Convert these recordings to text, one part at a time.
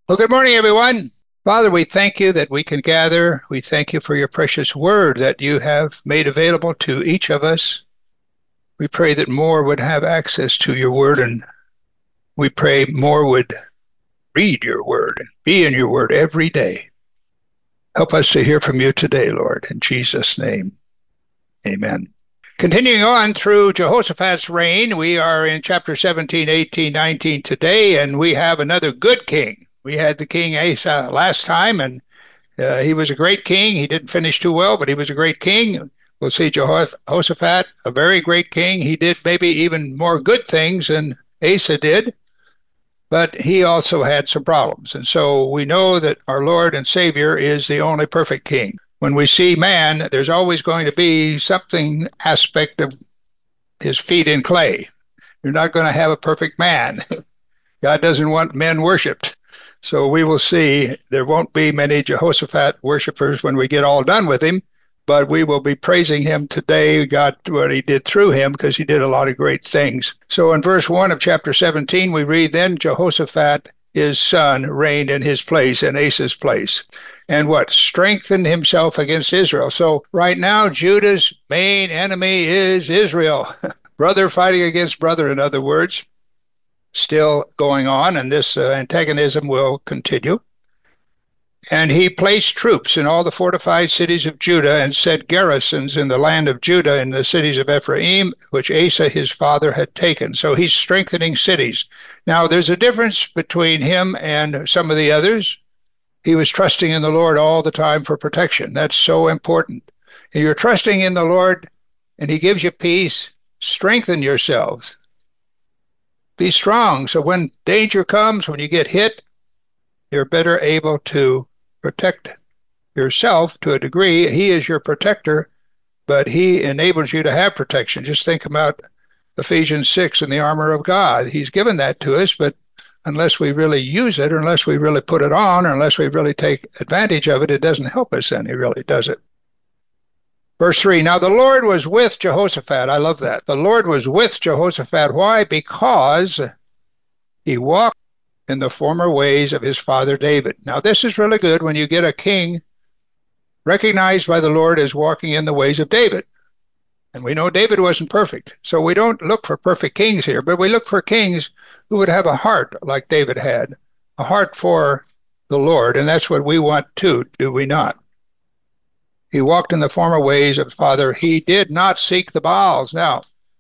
Well, good morning, everyone. Father, we thank you that we can gather. We thank you for your precious word that you have made available to each of us. We pray that more would have access to your word, and we pray more would read your word and be in your word every day. Help us to hear from you today, Lord. In Jesus' name, amen. Continuing on through Jehoshaphat's reign, we are in chapter 17, 18, 19 today, and we have another good king. We had the king Asa last time, and he was a great king. He didn't finish too well, but he was a great king. We'll see Jehoshaphat, a very great king. He did maybe even more good things than Asa did, but he also had some problems. And so we know that our Lord and Savior is the only perfect king. When we see man, there's always going to be something aspect of his feet in clay. You're not going to have a perfect man. God doesn't want men worshiped. So we will see there won't be many Jehoshaphat worshipers when we get all done with him, but we will be praising him today, God, what he did through him, because he did a lot of great things. So in verse 1 of chapter 17, we read, Then Jehoshaphat, his son, reigned in his place, in Asa's place, and what? Strengthened himself against Israel. So right now, Judah's main enemy is Israel. Brother fighting against brother, in other words, still going on, and this antagonism will continue. And he placed troops in all the fortified cities of Judah and set garrisons in the land of Judah in the cities of Ephraim, which Asa his father had taken. So he's strengthening cities. Now, there's a difference between him and some of the others. He was trusting in the Lord all the time for protection. That's so important. If you're trusting in the Lord and he gives you peace, strengthen yourselves. Be strong. So when danger comes, when you get hit, you're better able to protect yourself to a degree. He is your protector, but he enables you to have protection. Just think about Ephesians 6 and the armor of God. He's given that to us, but unless we really use it, or unless we really put it on, or unless we really take advantage of it, it doesn't help us then. He really does it. Verse 3, Now the Lord was with Jehoshaphat. I love that. The Lord was with Jehoshaphat. Why? Because he walked in the former ways of his father David. Now this is really good when you get a king recognized by the Lord as walking in the ways of David. And we know David wasn't perfect. So we don't look for perfect kings here, but we look for kings who would have a heart like David had, a heart for the Lord. And that's what we want too, do we not? He walked in the former ways of his father. He did not seek the Baals. Now,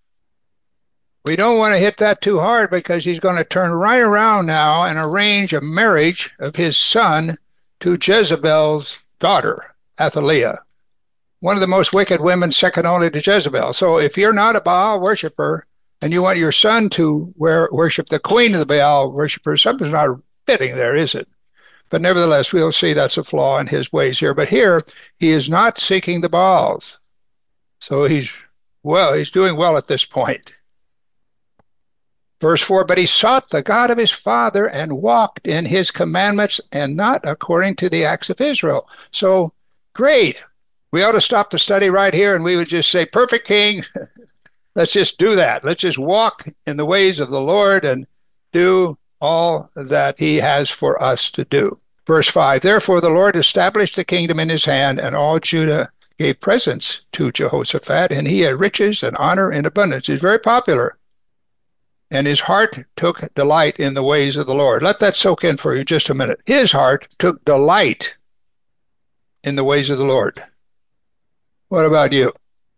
we don't want to hit that too hard because he's going to turn right around now and arrange a marriage of his son to Jezebel's daughter, Athaliah, one of the most wicked women, second only to Jezebel. So if you're not a Baal worshiper and you want your son to worship the queen of the Baal worshippers, something's not fitting there, is it? But nevertheless, we'll see that's a flaw in his ways here. But here, he is not seeking the Baals. So he's doing well at this point. Verse 4, But he sought the God of his father and walked in his commandments and not according to the acts of Israel. So, great. We ought to stop the study right here and we would just say, Perfect king, let's just do that. Let's just walk in the ways of the Lord and do all that he has for us to do. Verse 5, Therefore the Lord established the kingdom in his hand, and all Judah gave presents to Jehoshaphat, and he had riches and honor in abundance. He's very popular. And his heart took delight in the ways of the Lord. Let that soak in for you just a minute. His heart took delight in the ways of the Lord. What about you?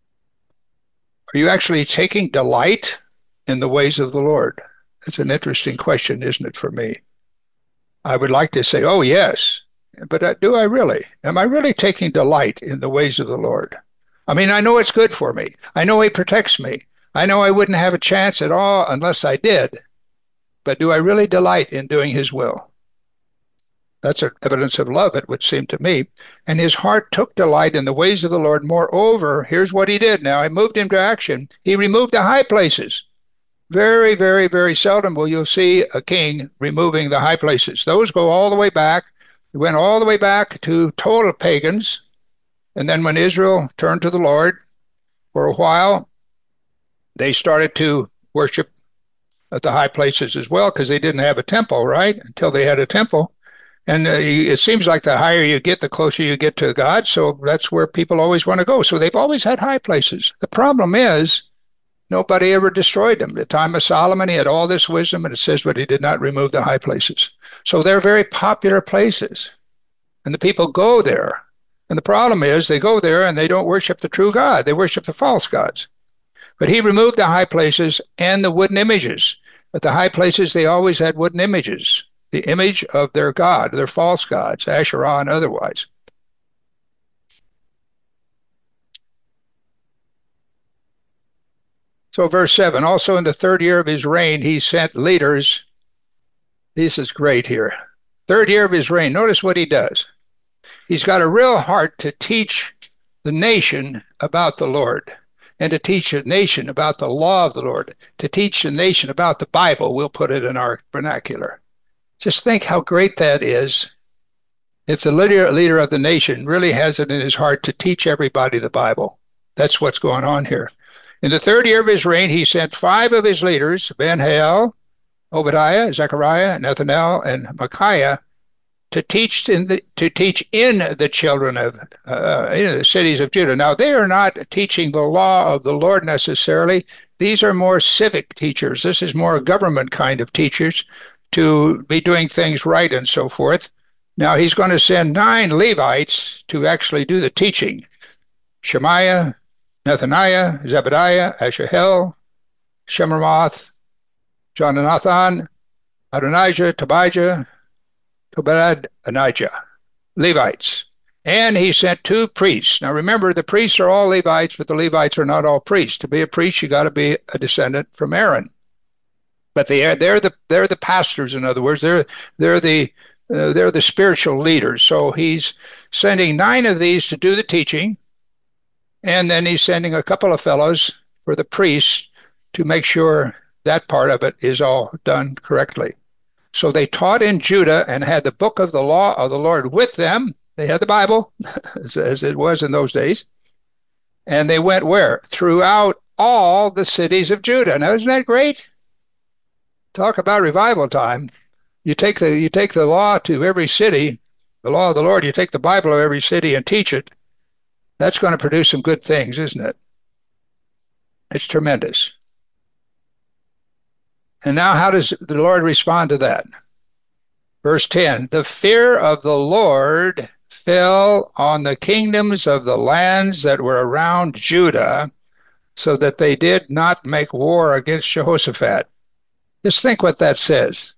Are you actually taking delight in the ways of the Lord? That's an interesting question, isn't it, for me? I would like to say, oh, yes. But do I really? Am I really taking delight in the ways of the Lord? I mean, I know it's good for me. I know he protects me. I know I wouldn't have a chance at all unless I did, but do I really delight in doing his will? That's evidence of love, it would seem to me. And his heart took delight in the ways of the Lord. Moreover, here's what he did now. I moved him to action. He removed the high places. Very, very, very seldom will you see a king removing the high places. Those go all the way back. It went all the way back to total pagans. And then when Israel turned to the Lord for a while, they started to worship at the high places as well because they didn't have a temple, right? Until they had a temple. And it seems like the higher you get, the closer you get to God. So that's where people always want to go. So they've always had high places. The problem is nobody ever destroyed them. At the time of Solomon, he had all this wisdom, and it says, but he did not remove the high places. So they're very popular places, and the people go there. And the problem is they go there and they don't worship the true God. They worship the false gods. But he removed the high places and the wooden images. At the high places, they always had wooden images, the image of their god, their false gods, Asherah and otherwise. So, verse 7, also in the third year of his reign, he sent leaders. This is great here. Third year of his reign. Notice what he does. He's got a real heart to teach the nation about the Lord and to teach a nation about the law of the Lord, to teach the nation about the Bible, we'll put it in our vernacular. Just think how great that is if the leader of the nation really has it in his heart to teach everybody the Bible. That's what's going on here. In the third year of his reign, he sent 5 of his leaders, Ben-Hail, Obadiah, Zechariah, Nethanel, and Micaiah, to teach in the children of the cities of Judah. Now they are not teaching the law of the Lord necessarily. These are more civic teachers. This is more a government kind of teachers to be doing things right and so forth. Now he's going to send 9 Levites to actually do the teaching: Shemaiah, Nethaniah, Zebediah, Asahel, Shemiramoth, Jonathan, Adonijah, Tobijah, Tobadonijah, Levites. And he sent 2 priests. Now remember, the priests are all Levites, but the Levites are not all priests. To be a priest, you got to be a descendant from Aaron. But they're the pastors. In other words, they're the spiritual leaders. So he's sending 9 of these to do the teaching, and then he's sending a couple of fellows for the priests to make sure that part of it is all done correctly. So they taught in Judah and had the book of the law of the Lord with them. They had the Bible, as it was in those days. And they went where? Throughout all the cities of Judah. Now, isn't that great? Talk about revival time. You take the law to every city, the law of the Lord, you take the Bible to every city and teach it. That's going to produce some good things, isn't it? It's tremendous. And now how does the Lord respond to that? Verse 10, the fear of the Lord fell on the kingdoms of the lands that were around Judah, so that they did not make war against Jehoshaphat. Just think what that says.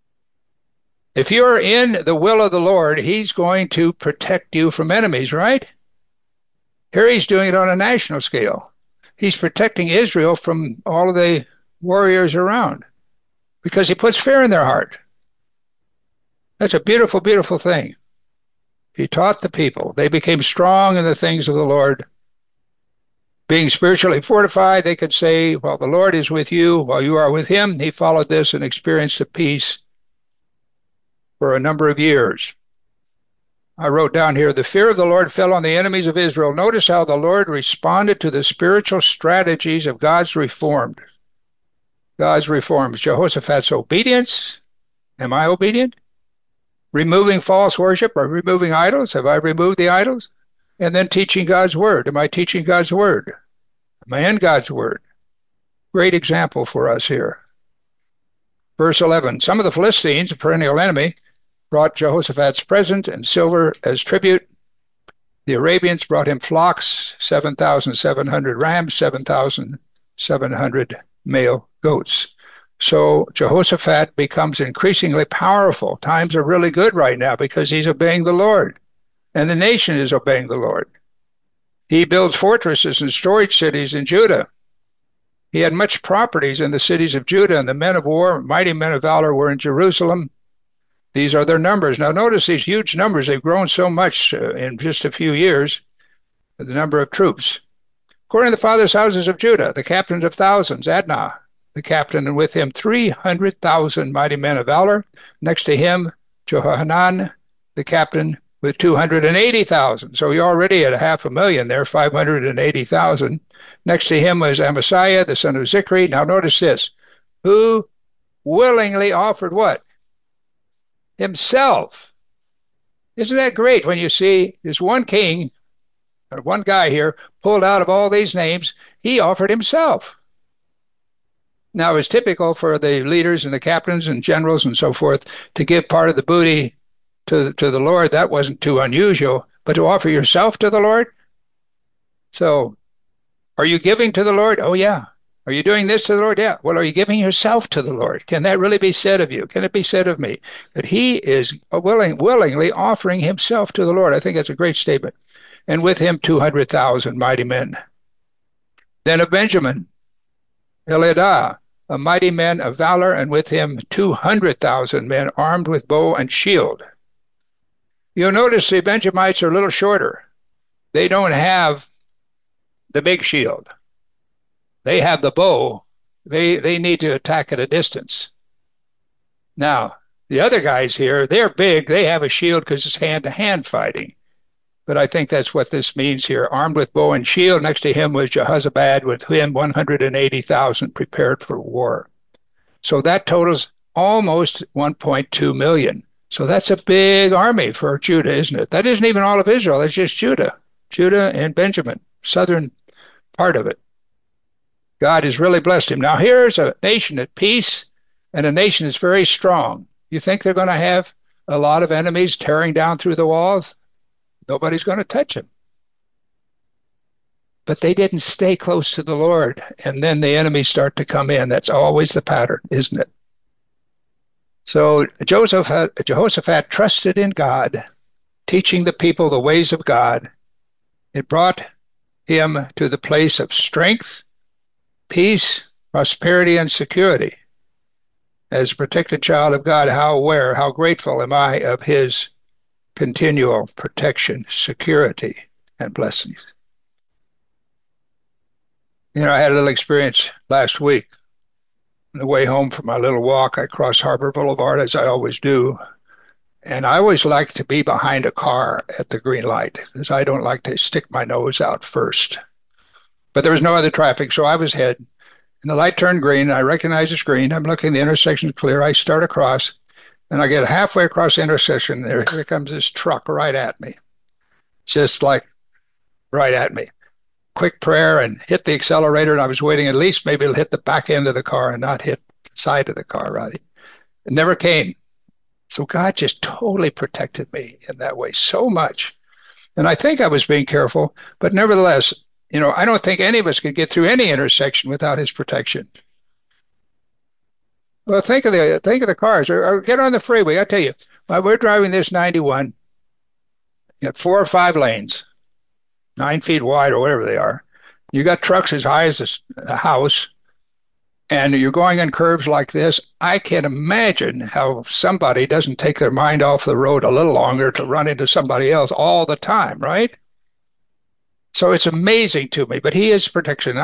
If you're in the will of the Lord, he's going to protect you from enemies, right? Here he's doing it on a national scale. He's protecting Israel from all of the warriors around because he puts fear in their heart. That's a beautiful, beautiful thing. He taught the people. They became strong in the things of the Lord. Being spiritually fortified, they could say, well, the Lord is with you while you are with him. He followed this and experienced the peace for a number of years. I wrote down here, the fear of the Lord fell on the enemies of Israel. Notice how the Lord responded to the spiritual strategies of God's reforms. Jehoshaphat's obedience. Am I obedient? Removing false worship or removing idols. Have I removed the idols? And then teaching God's word. Am I teaching God's word? Am I in God's word? Great example for us here. Verse 11, some of the Philistines, a perennial enemy, brought Jehoshaphat's present and silver as tribute. The Arabians brought him flocks, 7,700 rams, 7,700 male goats. So Jehoshaphat becomes increasingly powerful. Times are really good right now because he's obeying the Lord, and the nation is obeying the Lord. He builds fortresses and storage cities in Judah. He had much properties in the cities of Judah, and the men of war, mighty men of valor, were in Jerusalem. These are their numbers. Now notice these huge numbers. They've grown so much in just a few years, the number of troops. According to the fathers' houses of Judah, the captains of thousands, Adnah, the captain, and with him 300,000 mighty men of valor. Next to him, Johanan, the captain, with 280,000. So you're already at 500,000 there, 580,000. Next to him was Amasiah, the son of Zichri. Now notice this, who willingly offered what? Himself Isn't that great when you see this one king, or one guy here, pulled out of all these names? He offered himself. Now, it's typical for the leaders and the captains and generals and so forth to give part of the booty to the Lord. That wasn't too unusual, but to offer yourself to the Lord? So, are you giving to the Lord? Oh, yeah. Are you doing this to the Lord? Yeah. Well, are you giving yourself to the Lord? Can that really be said of you? Can it be said of me that he is willingly offering himself to the Lord? I think that's a great statement. And with him, 200,000 mighty men. Then of Benjamin, Eliadah, a mighty man of valor, and with him 200,000 men armed with bow and shield. You'll notice the Benjamites are a little shorter. They don't have the big shield. They have the bow. They need to attack at a distance. Now, the other guys here, they're big. They have a shield because it's hand-to-hand fighting. But I think that's what this means here. Armed with bow and shield, next to him was Jehozabad, with him 180,000 prepared for war. So that totals almost 1.2 million. So that's a big army for Judah, isn't it? That isn't even all of Israel. It's just Judah. Judah and Benjamin, southern part of it. God has really blessed him. Now, here's a nation at peace and a nation that's very strong. You think they're going to have a lot of enemies tearing down through the walls? Nobody's going to touch them. But they didn't stay close to the Lord, and then the enemies start to come in. That's always the pattern, isn't it? So Jehoshaphat trusted in God, teaching the people the ways of God. It brought him to the place of strength, peace, prosperity, and security. As a protected child of God, how aware, how grateful am I of his continual protection, security, and blessings. You know, I had a little experience last week. On the way home from my little walk, I crossed Harbor Boulevard, as I always do. And I always like to be behind a car at the green light, because I don't like to stick my nose out first. But there was no other traffic, so I was ahead. And the light turned green, and I recognize it's green. I'm looking, the intersection is clear. I start across, and I get halfway across the intersection. Here comes this truck right at me, just like right at me. Quick prayer and hit the accelerator, and I was waiting at least maybe it'll hit the back end of the car and not hit the side of the car, right? It never came. So God just totally protected me in that way so much. And I think I was being careful, but nevertheless, you know, I don't think any of us could get through any intersection without his protection. Well, think of the cars or get on the freeway. I tell you, while we're driving this 91, you got 4 or 5 lanes, 9 feet wide or whatever they are. You got trucks as high as a house, and you're going in curves like this. I can't imagine how somebody doesn't take their mind off the road a little longer to run into somebody else all the time, right? So it's amazing to me, but he is protection.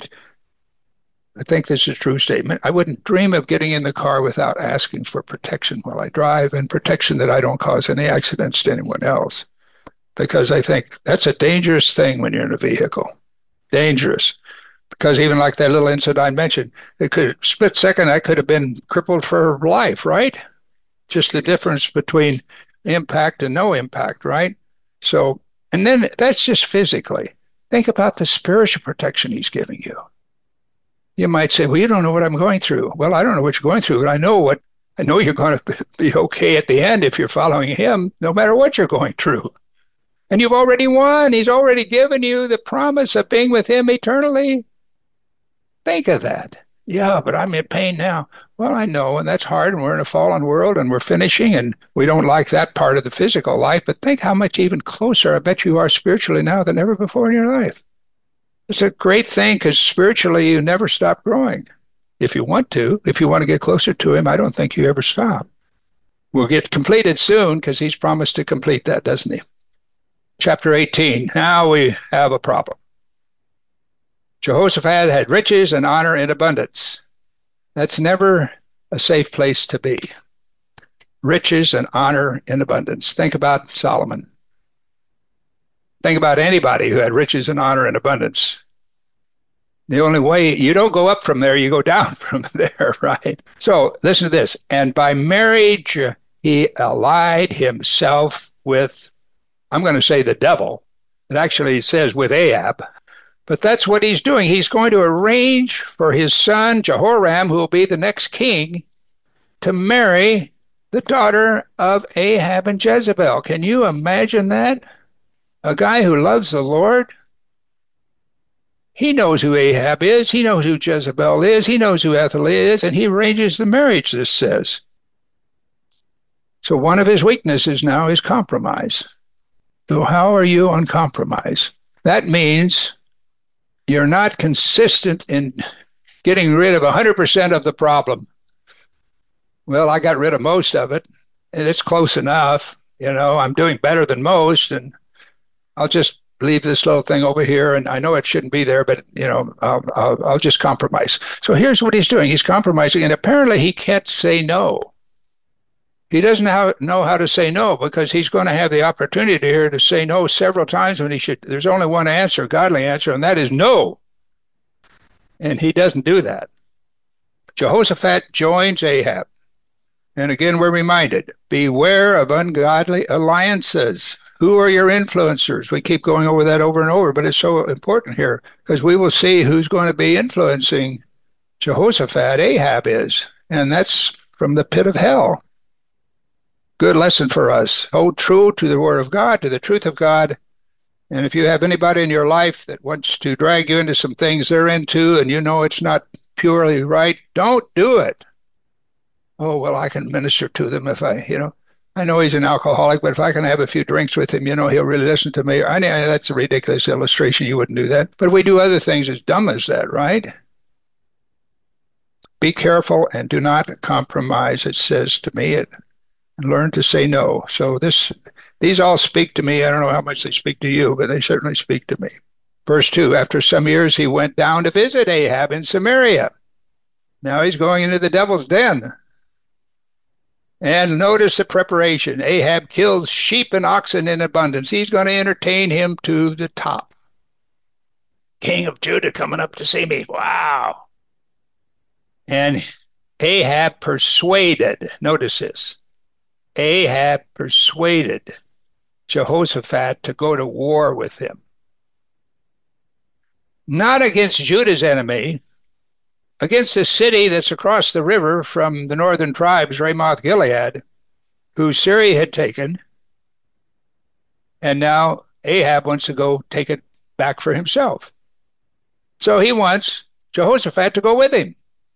I think this is a true statement. I wouldn't dream of getting in the car without asking for protection while I drive and protection that I don't cause any accidents to anyone else. Because I think that's a dangerous thing when you're in a vehicle. Dangerous. Because even like that little incident I mentioned, it could split second, I could have been crippled for life, right? Just the difference between impact and no impact, right? So, and then that's just physically. Think about the spiritual protection he's giving you. You might say, well, you don't know what I'm going through. Well, I don't know what you're going through, but I know you're going to be okay at the end if you're following him, no matter what you're going through. And you've already won. He's already given you the promise of being with him eternally. Think of that. Yeah, but I'm in pain now. Well, I know, and that's hard, and we're in a fallen world, and we're finishing, and we don't like that part of the physical life, but think how much even closer I bet you are spiritually now than ever before in your life. It's a great thing because spiritually you never stop growing. If you want to get closer to him, I don't think you ever stop. We'll get completed soon because he's promised to complete that, doesn't he? Chapter 18. Now we have a problem. Jehoshaphat had riches and honor in abundance. That's never a safe place to be. Riches and honor in abundance. Think about Solomon. Think about anybody who had riches and honor in abundance. The only way, you don't go up from there, you go down from there, right? So listen to this. And by marriage, he allied himself with, I'm going to say the devil. It actually says with Ahab. But that's what he's doing. He's going to arrange for his son, Jehoram, who will be the next king, to marry the daughter of Ahab and Jezebel. Can you imagine that? A guy who loves the Lord, he knows who Ahab is, he knows who Jezebel is, he knows who Athaliah is, and he arranges the marriage, this says. So one of his weaknesses now is compromise. So how are you on compromise? That means you're not consistent in getting rid of 100% of the problem. Well, I got rid of most of it, and it's close enough. I'm doing better than most, and I'll just leave this little thing over here. And I know it shouldn't be there, but I'll just compromise. So here's what he's doing: he's compromising, and apparently he can't say no. He doesn't know how to say no because he's going to have the opportunity here to say no several times when he should. There's only one answer, godly answer, and that is no. And he doesn't do that. Jehoshaphat joins Ahab. And again, we're reminded, beware of ungodly alliances. Who are your influencers? We keep going over that over and over, but it's so important here because we will see who's going to be influencing Jehoshaphat. Ahab is, and that's from the pit of hell. Good lesson for us. Hold true to the word of God, to the truth of God. And if you have anybody in your life that wants to drag you into some things they're into and you know it's not purely right, don't do it. Oh, well, I can minister to them if I know he's an alcoholic, but if I can have a few drinks with him, he'll really listen to me. I know that's a ridiculous illustration. You wouldn't do that. But we do other things as dumb as that, right? Be careful and do not compromise, it says to me, and learn to say no. So these all speak to me. I don't know how much they speak to you, but they certainly speak to me. Verse 2, after some years, he went down to visit Ahab in Samaria. Now he's going into the devil's den. And notice the preparation. Ahab kills sheep and oxen in abundance. He's going to entertain him to the top. King of Judah coming up to see me. Wow. And Ahab persuaded, notice this, Ahab persuaded Jehoshaphat to go to war with him. Not against Judah's enemy, against the city that's across the river from the northern tribes, Ramoth Gilead, who Syria had taken, and now Ahab wants to go take it back for himself. So he wants Jehoshaphat to go with him.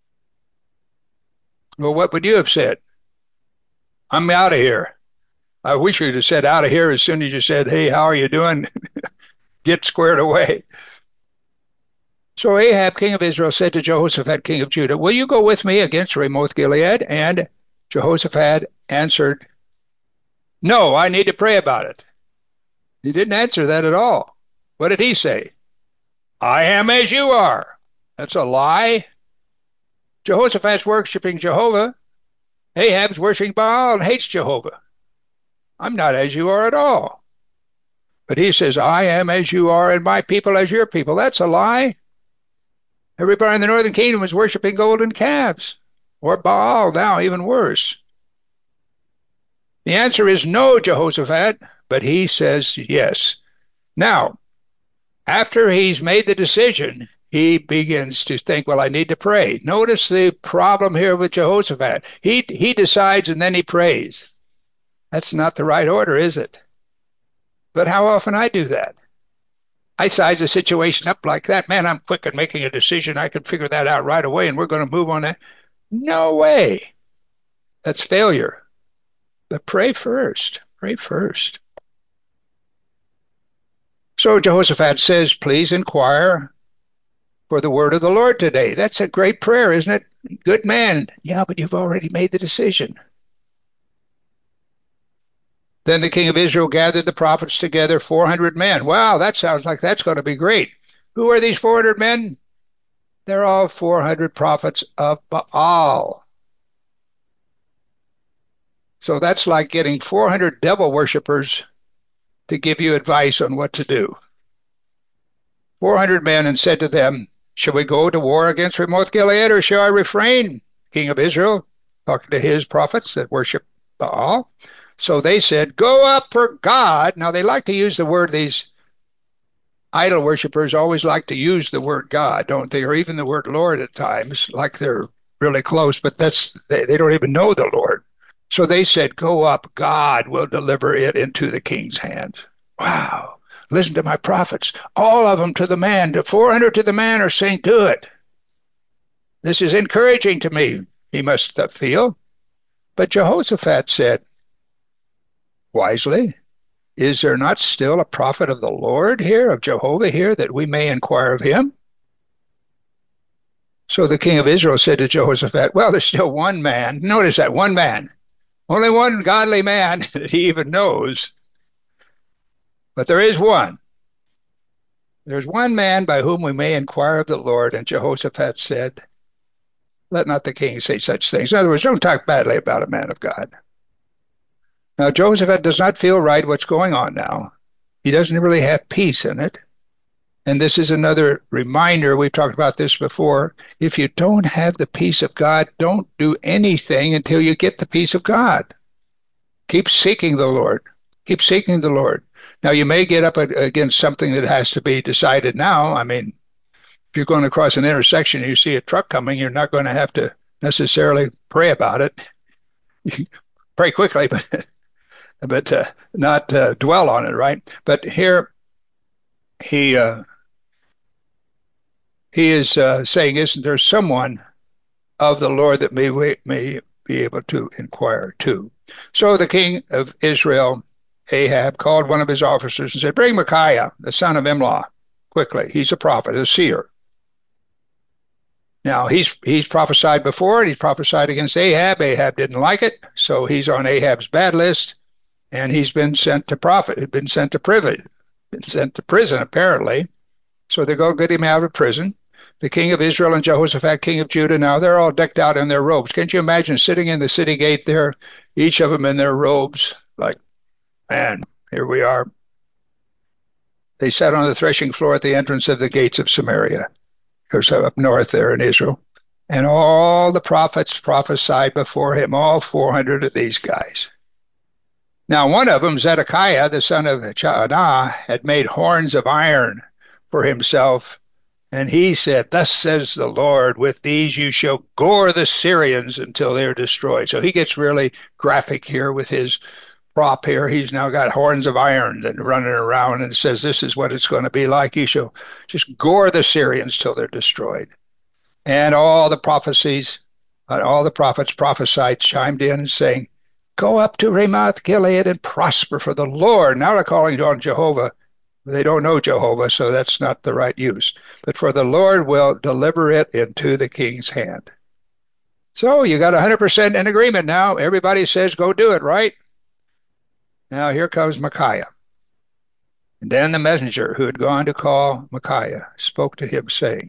Well, what would you have said? I'm out of here. I wish you'd have said out of here as soon as you said, hey, how are you doing? Get squared away. So Ahab, king of Israel, said to Jehoshaphat, king of Judah, will you go with me against Ramoth Gilead? And Jehoshaphat answered, no, I need to pray about it. He didn't answer that at all. What did he say? I am as you are. That's a lie. Jehoshaphat's worshiping Jehovah. Ahab's worshiping Baal and hates Jehovah. I'm not as you are at all. But he says, I am as you are and my people as your people. That's a lie. Everybody in the northern kingdom was worshiping golden calves, or Baal now, even worse. The answer is no, Jehoshaphat, but he says yes. Now, after he's made the decision, he begins to think, well, I need to pray. Notice the problem here with Jehoshaphat. He decides and then he prays. That's not the right order, is it? But how often I do that? I size a situation up like that. Man, I'm quick at making a decision. I can figure that out right away, and we're going to move on that. No way. That's failure. But pray first. Pray first. So Jehoshaphat says, please inquire for the word of the Lord today. That's a great prayer, isn't it? Good man. Yeah, but you've already made the decision. Then the king of Israel gathered the prophets together, 400 men. Wow, that sounds like that's going to be great. Who are these 400 men? They're all 400 prophets of Baal. So that's like getting 400 devil worshippers to give you advice on what to do. 400 men, and said to them, shall we go to war against Ramoth Gilead, or shall I refrain? King of Israel, talking to his prophets that worship Baal. So they said, "Go up for God." Now they like to use the word, these idol worshippers always like to use the word God, don't they? Or even the word Lord at times, like they're really close, but they don't even know the Lord. So they said, "Go up, God will deliver it into the king's hands." Wow. Listen to my prophets. All of them to the man, to 400 to the man are saying, "Do it." This is encouraging to me, he must feel. But Jehoshaphat said wisely, "Is there not still a prophet of the Lord here, of Jehovah here, that we may inquire of him?" So the king of Israel said to Jehoshaphat, "Well, there's still one man." Notice that, one man. Only one godly man that he even knows. But there is one. There's one man by whom we may inquire of the Lord. And Jehoshaphat said, "Let not the king say such things." In other words, don't talk badly about a man of God. Now, Jehoshaphat does not feel right what's going on now. He doesn't really have peace in it. And this is another reminder. We've talked about this before. If you don't have the peace of God, don't do anything until you get the peace of God. Keep seeking the Lord. Keep seeking the Lord. Now, you may get up against something that has to be decided now. I mean, if you're going across an intersection and you see a truck coming, you're not going to have to necessarily pray about it. You pray quickly, but not dwell on it, right? But here he he is saying, "Isn't there someone of the Lord that may be able to inquire too?" So the king of Israel, Ahab, called one of his officers and said, "Bring Micaiah, the son of Imlah, quickly. He's a prophet, a seer." Now he's prophesied before, and he's prophesied against Ahab. Ahab didn't like it, so he's on Ahab's bad list, and he's been sent to prophet. He's been sent to prison, apparently. So they go get him out of prison. The king of Israel and Jehoshaphat, king of Judah, now they're all decked out in their robes. Can't you imagine sitting in the city gate there, each of them in their robes? Like, man, here we are. They sat on the threshing floor at the entrance of the gates of Samaria. There's up north there in Israel. And all the prophets prophesied before him, all 400 of these guys. Now, one of them, Zedekiah, the son of Chenaanah, had made horns of iron for himself. And he said, "Thus says the Lord, with these you shall gore the Syrians until they're destroyed." So he gets really graphic here with his prop here. He's now got horns of iron and running around and says, "This is what it's going to be like. You shall just gore the Syrians till they're destroyed." And all the prophecies, all the prophets prophesied, chimed in and saying, "Go up to Ramoth Gilead and prosper, for the Lord." Now they're calling on Jehovah. They don't know Jehovah, so that's not the right use. But for the Lord will deliver it into the king's hand. So you got 100% in agreement now. Everybody says, "Go do it," right? Now here comes Micaiah. And then the messenger who had gone to call Micaiah spoke to him, saying,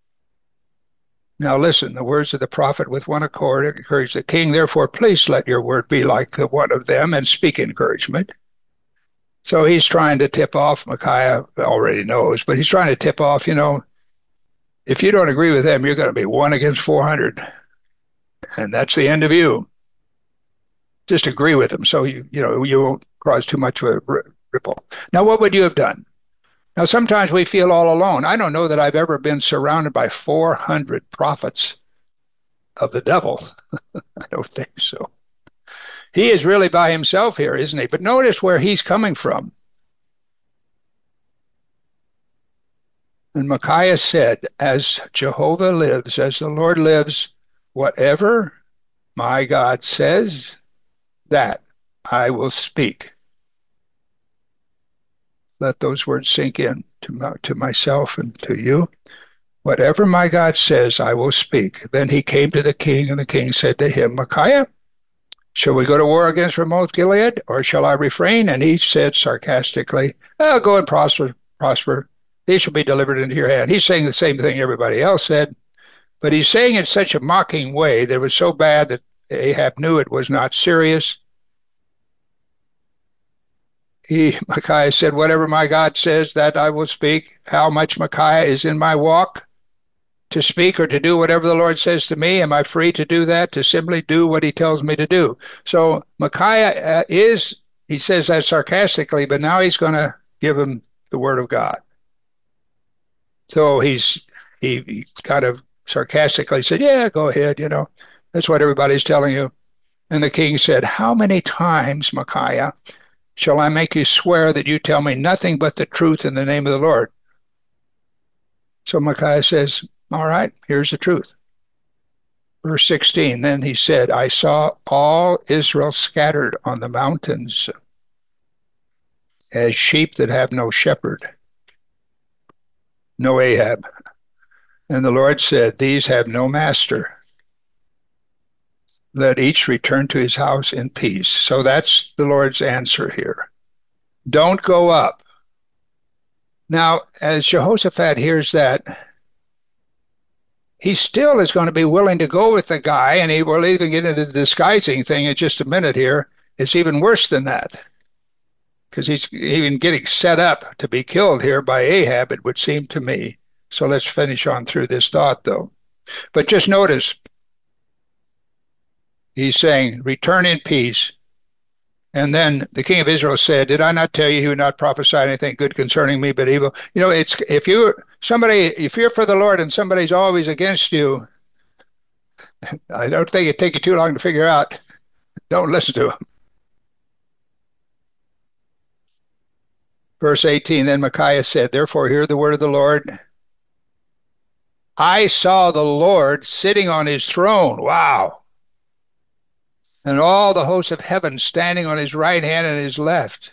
"Now listen, the words of the prophet with one accord encourage the king. Therefore, please let your word be like the one of them and speak encouragement." So he's trying to tip off. Micaiah already knows, but he's trying to tip off, if you don't agree with them, you're going to be 1 against 400. And that's the end of you. Just agree with them so you won't cause too much of a ripple. Now, what would you have done? Now, sometimes we feel all alone. I don't know that I've ever been surrounded by 400 prophets of the devil. I don't think so. He is really by himself here, isn't he? But notice where he's coming from. And Micaiah said, "As Jehovah lives, as the Lord lives, whatever my God says, that I will speak." Let those words sink in to myself and to you. Whatever my God says, I will speak. Then he came to the king, and the king said to him, "Micaiah, shall we go to war against Ramoth Gilead, or shall I refrain?" And he said sarcastically, "Oh, go and prosper. They shall be delivered into your hand." He's saying the same thing everybody else said, but he's saying it in such a mocking way that it was so bad that Ahab knew it was not serious. Micaiah said, "Whatever my God says, that I will speak." How much Micaiah is in my walk? to speak or to do whatever the Lord says to me? Am I free to do that, to simply do what he tells me to do? So Micaiah he says that sarcastically, but now he's going to give him the word of God. So he kind of sarcastically said, yeah, go ahead, that's what everybody's telling you. And the king said, how many times, Micaiah, shall I make you swear that you tell me nothing but the truth in the name of the Lord? So Micaiah says, all right, here's the truth. Verse 16, then he said, I saw all Israel scattered on the mountains as sheep that have no shepherd, no Ahab. And the Lord said, these have no master. Let each return to his house in peace. So that's the Lord's answer here. Don't go up. Now, as Jehoshaphat hears that, he still is going to be willing to go with the guy, and we'll even get into the disguising thing in just a minute here. It's even worse than that, because he's even getting set up to be killed here by Ahab, it would seem to me. So let's finish on through this thought, though. But just notice, he's saying, return in peace. And then the king of Israel said, did I not tell you he would not prophesy anything good concerning me but evil? It's if you're for the Lord and somebody's always against you, I don't think it'd take you too long to figure out. Don't listen to him. Verse 18, then Micaiah said, therefore hear the word of the Lord. I saw the Lord sitting on his throne. Wow. And all the hosts of heaven standing on his right hand and his left.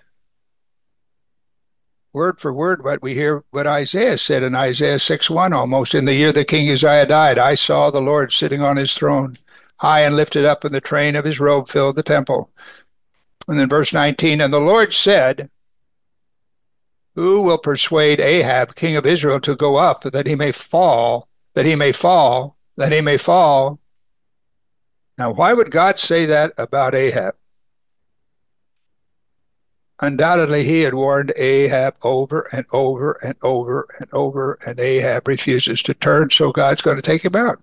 Word for word what we hear what Isaiah said in Isaiah 6:1 almost. In the year that King Uzziah died, I saw the Lord sitting on his throne, high and lifted up, and the train of his robe filled the temple. And then verse 19, and the Lord said, who will persuade Ahab, king of Israel, to go up, that he may fall, that he may fall, that he may fall? Now, why would God say that about Ahab? Undoubtedly, he had warned Ahab over and over and over and over, and Ahab refuses to turn, so God's going to take him out.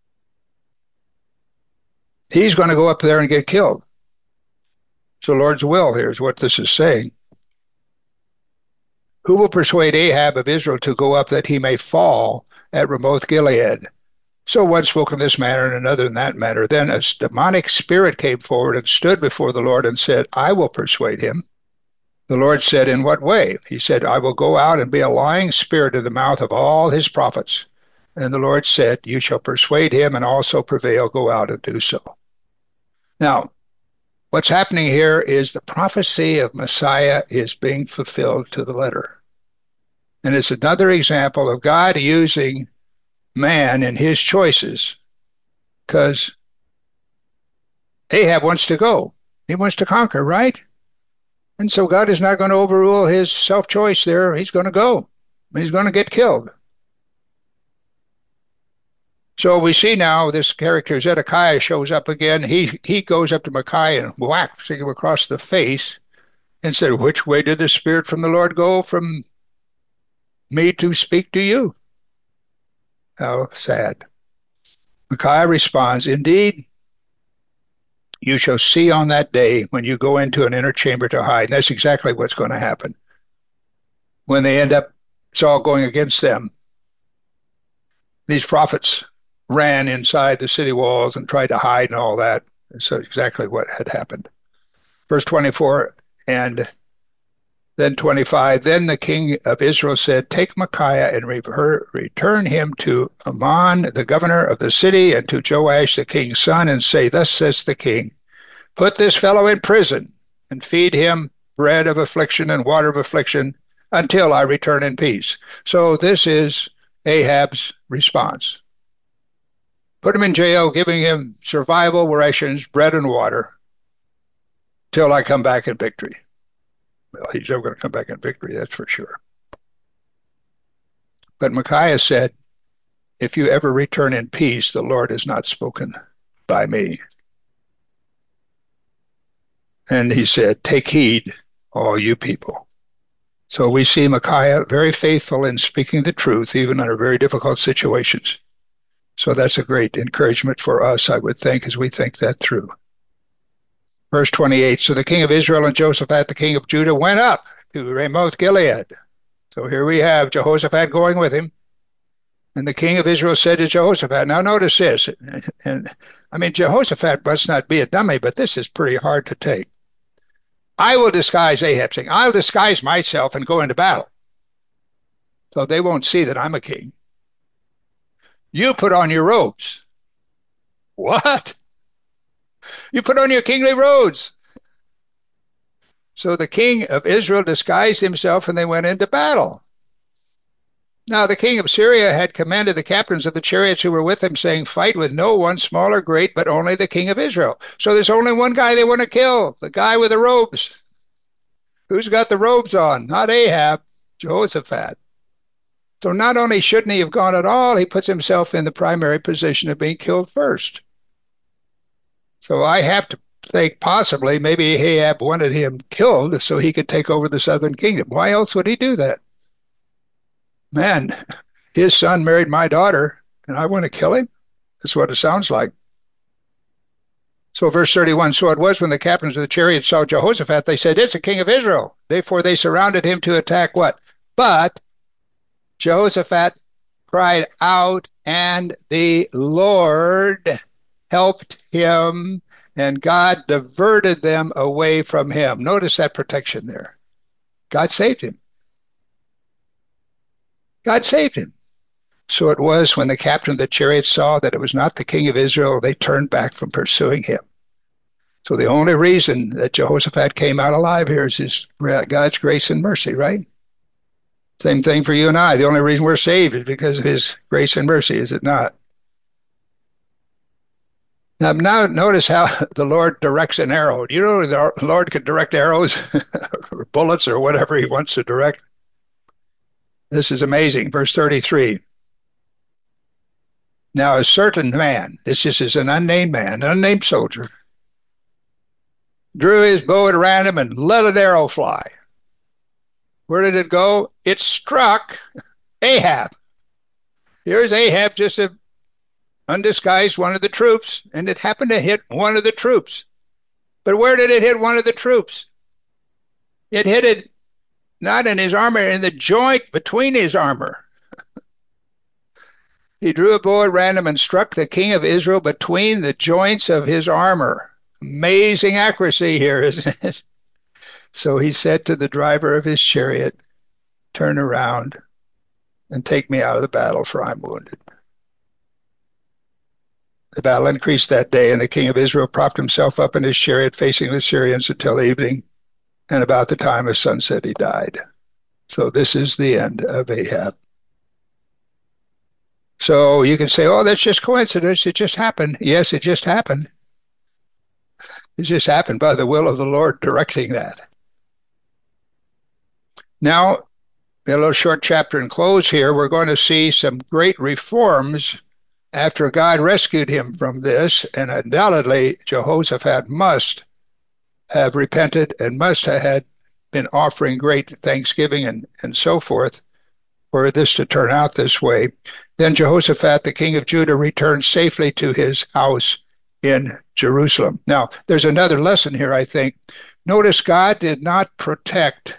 He's going to go up there and get killed. It's the Lord's will here is what this is saying. Who will persuade Ahab of Israel to go up that he may fall at Ramoth Gilead? So one spoke in this manner and another in that manner. Then a demonic spirit came forward and stood before the Lord and said, I will persuade him. The Lord said, in what way? He said, I will go out and be a lying spirit in the mouth of all his prophets. And the Lord said, you shall persuade him and also prevail, go out and do so. Now, what's happening here is the prophecy of Messiah is being fulfilled to the letter. And it's another example of God using man in his choices, because Ahab wants to go. He wants to conquer, right? And so God is not going to overrule his self-choice there. He's going to go. He's going to get killed. So we see now this character Zedekiah shows up again. He goes up to Micaiah and whacks him across the face and said, which way did the Spirit from the Lord go from me to speak to you? How sad. Micaiah responds, indeed, you shall see on that day when you go into an inner chamber to hide. And that's exactly what's going to happen. When they end up, it's all going against them. These prophets ran inside the city walls and tried to hide and all that. So exactly what had happened. Verse 24 and then 25, then the king of Israel said, take Micaiah and return him to Amon, the governor of the city, and to Joash, the king's son, and say, thus says the king, put this fellow in prison and feed him bread of affliction and water of affliction until I return in peace. So this is Ahab's response. Put him in jail, giving him survival rations, bread and water, till I come back in victory. Well, he's never going to come back in victory, that's for sure. But Micaiah said, if you ever return in peace, the Lord has not spoken by me. And he said, take heed, all you people. So we see Micaiah very faithful in speaking the truth, even under very difficult situations. So that's a great encouragement for us, I would think, as we think that through. Verse 28, so the king of Israel and Jehoshaphat, the king of Judah, went up to Ramoth Gilead. So here we have Jehoshaphat going with him. And the king of Israel said to Jehoshaphat, now notice this, and I mean, Jehoshaphat must not be a dummy, but this is pretty hard to take. I will disguise Ahab, saying, I'll disguise myself and go into battle. So they won't see that I'm a king. You put on your robes. What? You put on your kingly robes. So the king of Israel disguised himself and they went into battle. Now the king of Syria had commanded the captains of the chariots who were with him, saying, fight with no one, small or great, but only the king of Israel. So there's only one guy they want to kill, the guy with the robes. Who's got the robes on? Not Ahab, Jehoshaphat. So not only shouldn't he have gone at all, he puts himself in the primary position of being killed first. So I have to think possibly maybe Ahab wanted him killed so he could take over the southern kingdom. Why else would he do that? Man, his son married my daughter, and I want to kill him? That's what it sounds like. So verse 31, so it was when the captains of the chariots saw Jehoshaphat, they said, it's the king of Israel. Therefore they surrounded him to attack what? But Jehoshaphat cried out, and the Lord helped him, and God diverted them away from him. Notice that protection there. God saved him. God saved him. So it was when the captain of the chariot saw that it was not the king of Israel, they turned back from pursuing him. So the only reason that Jehoshaphat came out alive here is God's grace and mercy, right? Same thing for you and I. The only reason we're saved is because of his grace and mercy, is it not? Now notice how the Lord directs an arrow. You know the Lord could direct arrows or bullets or whatever he wants to direct. This is amazing. Verse 33. Now a certain man, this just is an unnamed man, an unnamed soldier, drew his bow at random and let an arrow fly. Where did it go? It struck Ahab. Here's Ahab, just a undisguised one of the troops, and it happened to hit one of the troops. But where did it hit one of the troops? It hit it not in his armor, in the joint between his armor. He drew a bow at random and struck the king of Israel between the joints of his armor. Amazing accuracy here, isn't it? So he said to the driver of his chariot, turn around and take me out of the battle, for I'm wounded. The battle increased that day, and the king of Israel propped himself up in his chariot facing the Syrians until evening, and about the time of sunset he died. So this is the end of Ahab. So you can say, oh, that's just coincidence. It just happened. Yes, it just happened. It just happened by the will of the Lord directing that. Now, a little short chapter and close here. We're going to see some great reforms after God rescued him from this, and undoubtedly Jehoshaphat must have repented and must have had been offering great thanksgiving and so forth for this to turn out this way. Then Jehoshaphat, the king of Judah, returned safely to his house in Jerusalem. Now, there's another lesson here, I think. Notice God did not protect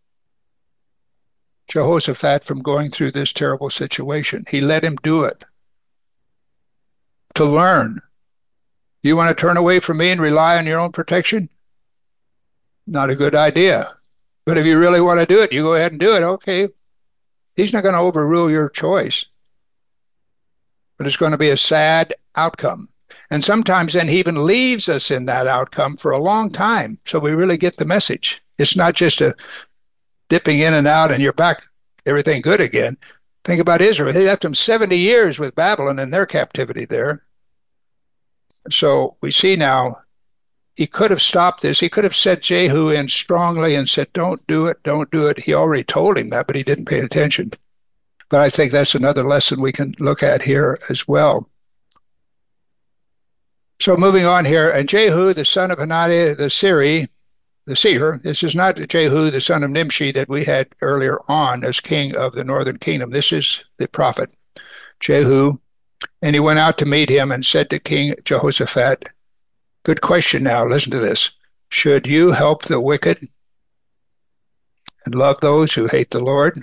Jehoshaphat from going through this terrible situation. He let him do it to learn. You want to turn away from me and rely on your own protection? Not a good idea. But if you really want to do it, you go ahead and do it. Okay. He's not going to overrule your choice. But it's going to be a sad outcome. And sometimes then he even leaves us in that outcome for a long time. So we really get the message. It's not just a dipping in and out and you're back, everything good again. Think about Israel. They left them 70 years with Babylon in their captivity there. So we see now he could have stopped this. He could have set Jehu in strongly and said, don't do it, don't do it. He already told him that, but he didn't pay attention. But I think that's another lesson we can look at here as well. So moving on here, and Jehu, the son of Hananiah the seer, this is not Jehu, the son of Nimshi that we had earlier on as king of the northern kingdom. This is the prophet Jehu, And he went out to meet him and said to King Jehoshaphat, good question now, listen to this. Should you help the wicked and love those who hate the Lord?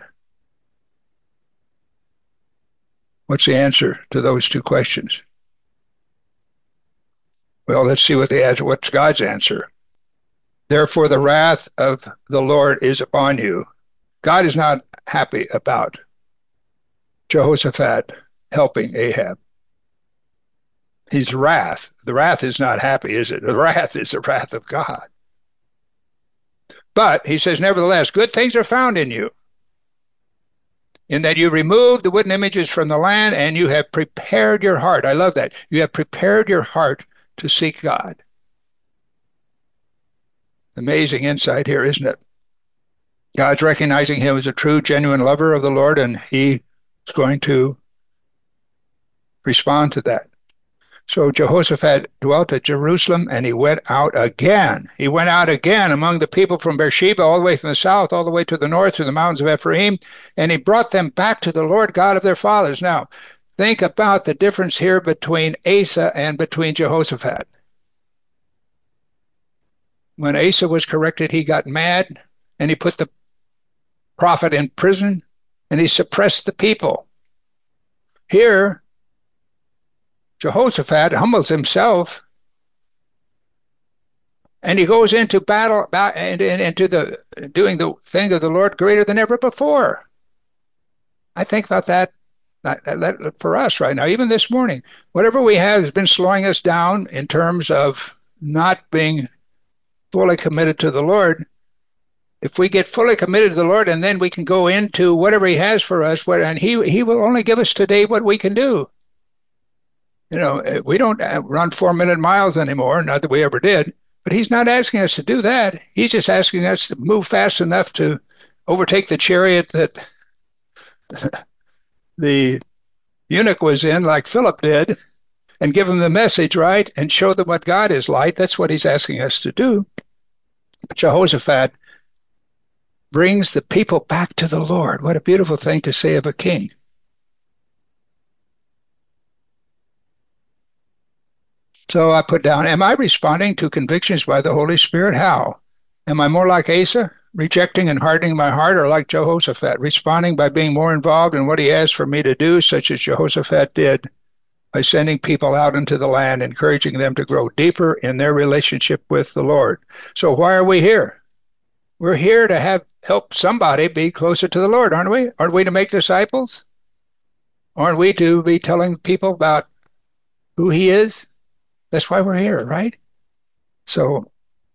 What's the answer to those two questions? Well, let's see what's God's answer. Therefore, the wrath of the Lord is upon you. God is not happy about Jehoshaphat helping Ahab. His wrath, the wrath is not happy, is it? The wrath is the wrath of God. But he says, nevertheless, good things are found in you, in that you removed the wooden images from the land and you have prepared your heart. I love that. You have prepared your heart to seek God. Amazing insight here, isn't it? God's recognizing him as a true, genuine lover of the Lord, and he is going to respond to that. So Jehoshaphat dwelt at Jerusalem, and he went out again. He went out again among the people from Beersheba, all the way from the south, all the way to the north, to the mountains of Ephraim, and he brought them back to the Lord God of their fathers. Now, think about the difference here between Asa and between Jehoshaphat. When Asa was corrected, he got mad, and he put the prophet in prison, and he suppressed the people. Here, Jehoshaphat humbles himself, and he goes into battle and into the doing the thing of the Lord greater than ever before. I think about that for us right now, even this morning. Whatever we have has been slowing us down in terms of not being fully committed to the Lord. If we get fully committed to the Lord, and then we can go into whatever He has for us, and He will only give us today what we can do. You know, we don't run 4-minute miles anymore, not that we ever did, but he's not asking us to do that. He's just asking us to move fast enough to overtake the chariot that the eunuch was in, like Philip did, and give them the message, right, and show them what God is like. That's what he's asking us to do. Jehoshaphat brings the people back to the Lord. What a beautiful thing to say of a king. So I put down, am I responding to convictions by the Holy Spirit? How? Am I more like Asa, rejecting and hardening my heart, or like Jehoshaphat, responding by being more involved in what he asked for me to do, such as Jehoshaphat did, by sending people out into the land, encouraging them to grow deeper in their relationship with the Lord? So why are we here? We're here to help somebody be closer to the Lord, aren't we? Aren't we to make disciples? Aren't we to be telling people about who he is? That's why we're here, right? So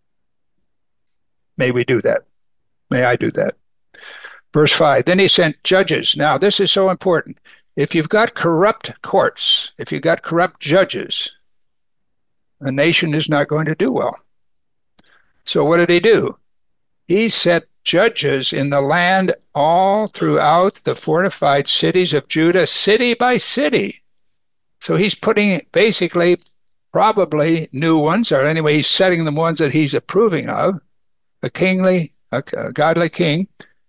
may we do that. May I do that. Verse 5, then he sent judges. Now, this is so important. If you've got corrupt courts, if you've got corrupt judges, a nation is not going to do well. So what did he do? He set judges in the land all throughout the fortified cities of Judah, city by city. So he's putting basically probably new ones, or anyway, he's setting the ones that he's approving of, a godly king.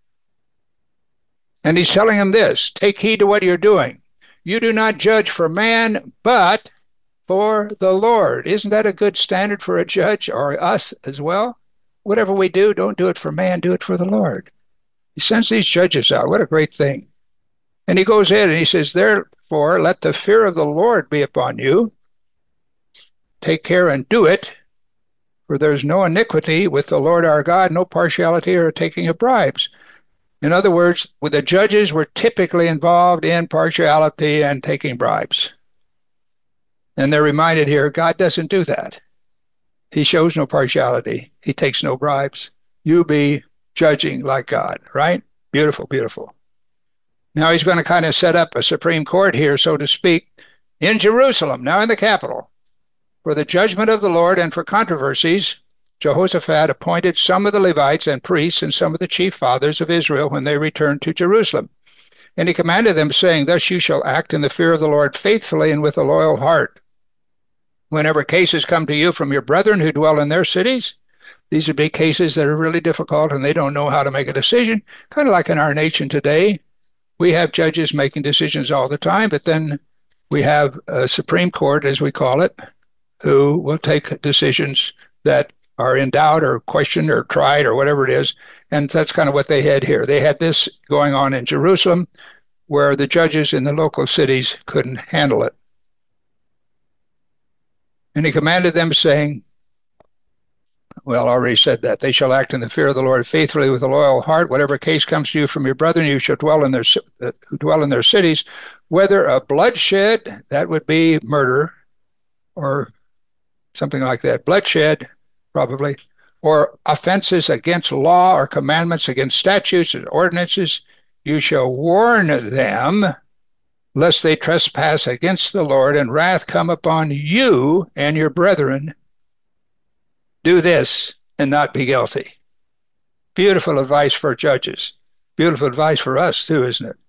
And he's telling them this, take heed to what you're doing. You do not judge for man, but for the Lord. Isn't that a good standard for a judge, or us as well? Whatever we do, don't do it for man, do it for the Lord. He sends these judges out. What a great thing. And he goes in and he says, therefore, let the fear of the Lord be upon you. Take care and do it, for there's no iniquity with the Lord our God, no partiality or taking of bribes. In other words, the judges were typically involved in partiality and taking bribes. And they're reminded here, God doesn't do that. He shows no partiality. He takes no bribes. You be judging like God, right? Beautiful, beautiful. Now he's going to kind of set up a Supreme Court here, so to speak, in Jerusalem, now in the capital. For the judgment of the Lord and for controversies, Jehoshaphat appointed some of the Levites and priests and some of the chief fathers of Israel when they returned to Jerusalem. And he commanded them, saying, thus you shall act in the fear of the Lord faithfully and with a loyal heart. Whenever cases come to you from your brethren who dwell in their cities, these would be cases that are really difficult and they don't know how to make a decision, kind of like in our nation today. We have judges making decisions all the time, but then We have a Supreme Court, as we call it, who will take decisions that are in doubt or questioned or tried or whatever it is. And that's kind of what they had here. They had this going on in Jerusalem, where the judges in the local cities couldn't handle it. And he commanded them, saying, well, I already said that. They shall act in the fear of the Lord faithfully with a loyal heart. Whatever case comes to you from your brethren, you shall dwell in who dwell in their cities. Whether a bloodshed, that would be murder, or something like that, bloodshed, probably, or offenses against law or commandments, against statutes and ordinances, you shall warn them, lest they trespass against the Lord, and wrath come upon you and your brethren. Do this and not be guilty. Beautiful advice for judges. Beautiful advice for us, too, isn't it?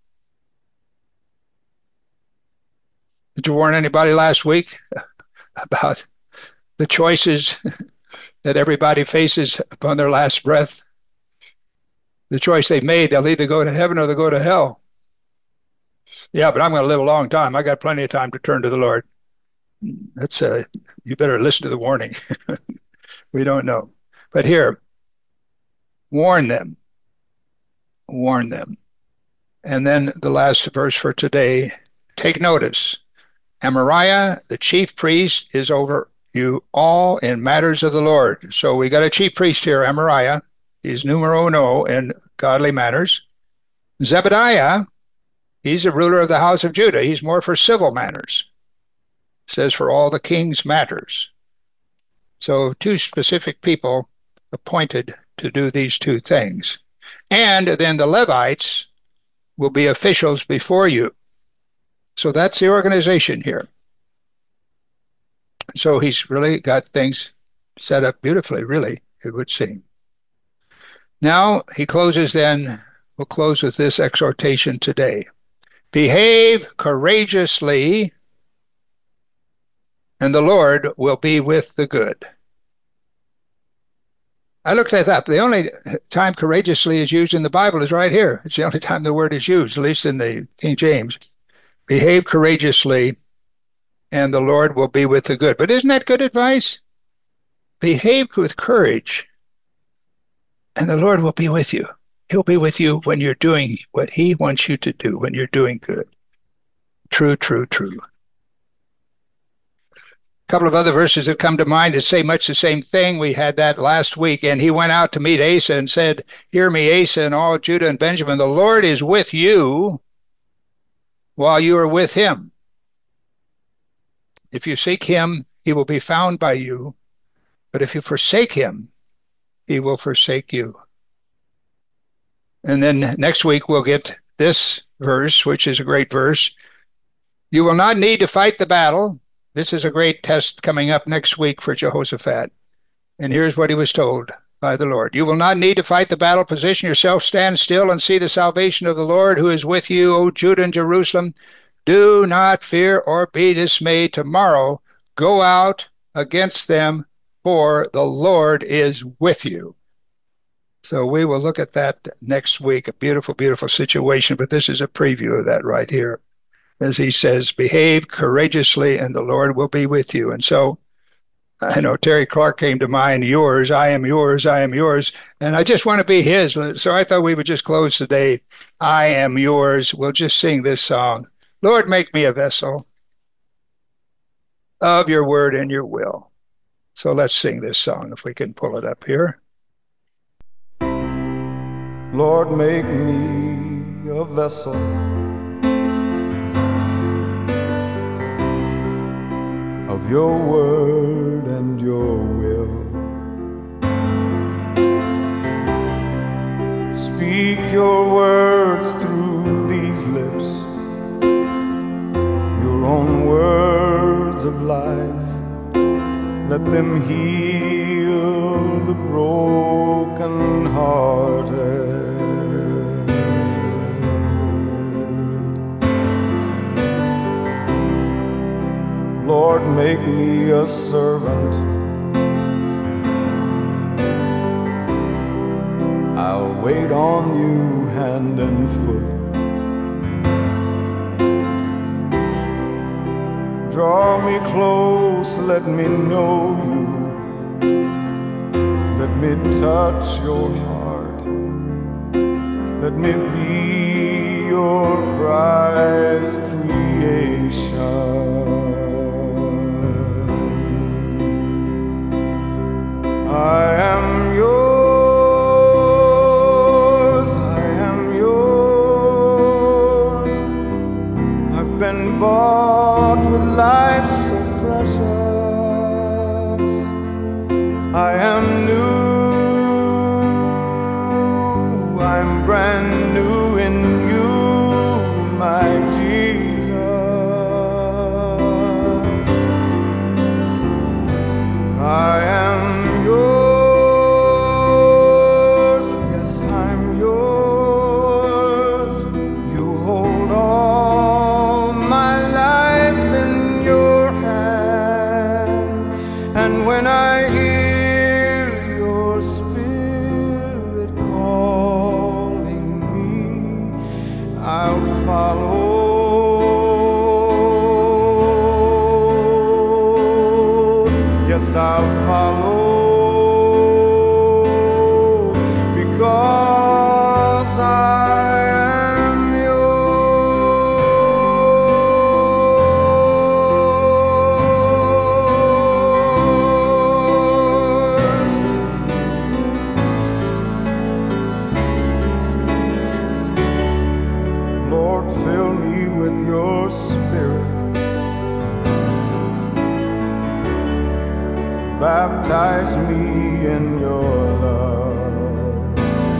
Did you warn anybody last week about the choices that everybody faces upon their last breath? The choice they made, they'll either go to heaven or they'll go to hell. Yeah, but I'm going to live a long time. I got plenty of time to turn to the Lord. That's you better listen to the warning. We don't know. But here, warn them. Warn them. And then the last verse for today, take notice. Amariah, the chief priest, is over you all in matters of the Lord. So we got a chief priest here, Amariah. He's numero uno in godly matters. Zebediah, he's a ruler of the house of Judah. He's more for civil matters. It says for all the king's matters. So two specific people appointed to do these two things. And then the Levites will be officials before you. So that's the organization here. So he's really got things set up beautifully, really, it would seem. Now he closes then, we'll close with this exhortation today. Behave courageously, and the Lord will be with the good. I looked that up. The only time courageously is used in the Bible is right here. It's the only time the word is used, at least in the King James. Behave courageously, and the Lord will be with the good. But isn't that good advice? Behave with courage, and the Lord will be with you. He'll be with you when you're doing what he wants you to do, when you're doing good. True, true, true. A couple of other verses that come to mind that say much the same thing. We had that last week. And he went out to meet Asa and said, hear me, Asa, and all Judah and Benjamin. The Lord is with you while you are with him. If you seek him, he will be found by you. But if you forsake him, he will forsake you. And then next week we'll get this verse, which is a great verse. You will not need to fight the battle. This is a great test coming up next week for Jehoshaphat. And here's what he was told by the Lord. You will not need to fight the battle. Position yourself, stand still, and see the salvation of the Lord who is with you, O Judah and Jerusalem. Do not fear or be dismayed. Tomorrow go out against them, for the Lord is with you. So we will look at that next week. A beautiful, beautiful situation. But this is a preview of that right here. As he says, behave courageously and the Lord will be with you. And so I know Terry Clark came to mind, yours, I am yours, I am yours. And I just want to be his. So I thought we would just close today. I am yours. We'll just sing this song. Lord, make me a vessel of your word and your will. So let's sing this song if we can pull it up here. Lord, make me a vessel of your word and your will. Speak your words through these lips, your own words of life. Let them heal the broken hearted. Lord, make me a servant. I'll wait on you hand and foot. Draw me close, let me know you. Let me touch your heart. Let me be your prized creation. I am yours, I am yours. I've been bought with life so precious. I am new, I'm brand new in you, my Jesus. I am yours, yes, I'm yours. You hold all my life in your hand, and when I hear your spirit calling me, I'll follow. Yes, I'll follow, because I am yours. Lord, fill me with your spirit. Baptize me in your love.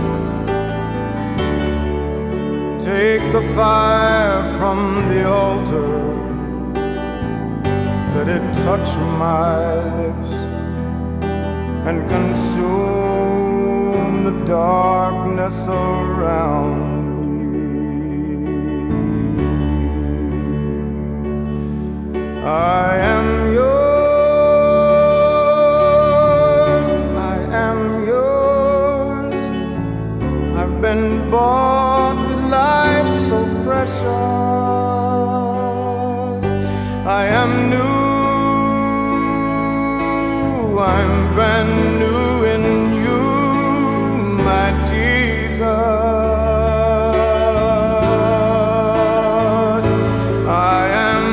Take the fire from the altar. Let it touch my lips and consume the darkness around me. I am yours. I've been bought with life so precious. I am new, I'm brand new in you, my Jesus. I am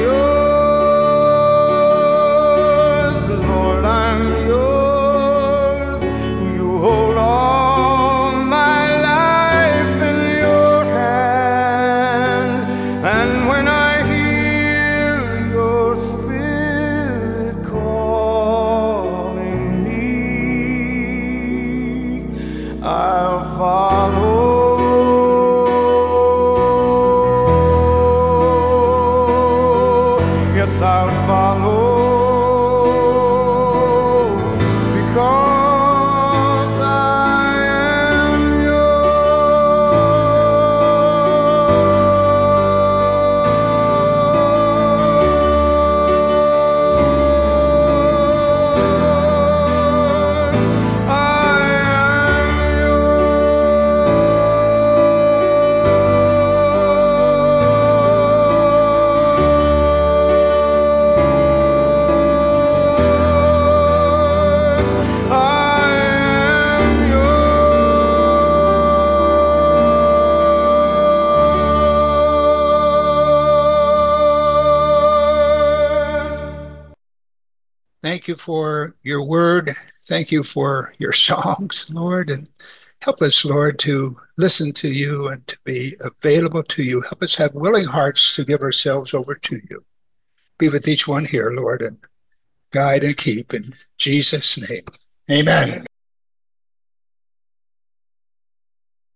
yours, Lord, I'm yours. You hold all my life in your hand, and when I hear your spirit calling me, I'll follow. Yes, I'll follow, because I am yours. I am yours. I am yours. Thank you for your word. Thank you for your songs, Lord, and help us, Lord, to listen to you and to be available to you. Help us have willing hearts to give ourselves over to you. Be with each one here, Lord, and guide and keep in Jesus' name. Amen.